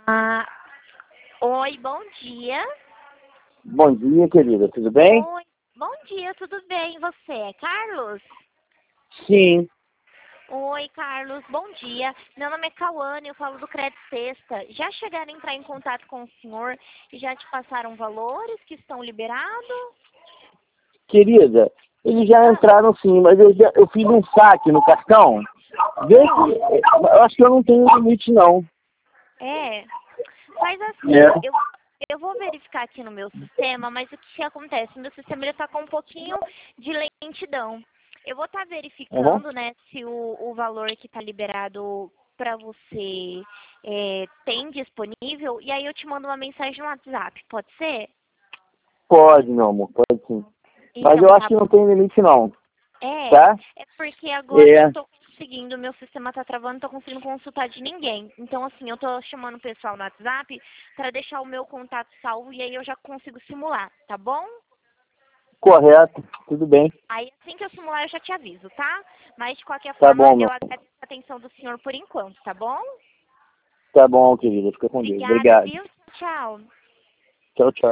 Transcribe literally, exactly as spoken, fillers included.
Ah, oi, bom dia. Bom dia, querida. Tudo bem? Oi, bom dia, tudo bem? E você, Carlos? Sim. Oi, Carlos, bom dia. Meu nome é Cauane, eu falo do Crédito Sexta. Já chegaram a entrar em contato com o senhor e já te passaram valores que estão liberados? Querida, eles já Ah, entraram sim, mas eu, já, eu fiz um saque no cartão. Vê que, eu acho que eu não tenho limite, não. é. Faz assim, É. eu, eu vou verificar aqui no meu sistema, mas o que acontece? Meu sistema está com um pouquinho de lentidão. Eu vou estar Uhum. verificando, né, se o, o valor que está liberado para você é, tem disponível, e aí eu te mando uma mensagem no WhatsApp, pode ser? Pode, meu amor, pode sim. Mas Então eu acho tá que não bom. tem limite, não. É, Tá? é porque agora eu não É. tô conseguindo, meu sistema tá travando, não tô conseguindo consultar de ninguém. Então, assim, eu tô chamando o pessoal no WhatsApp para deixar o meu contato salvo e aí eu já consigo simular, tá bom? Correto. Tudo bem. Aí, assim que eu simular, eu já te aviso, tá? Mas, de qualquer Tá forma, bom, meu. eu agradeço a atenção do senhor por enquanto, tá bom? Tá bom, querida. Fica com Deus. Obrigada, Obrigado. viu? Tchau. Tchau, tchau.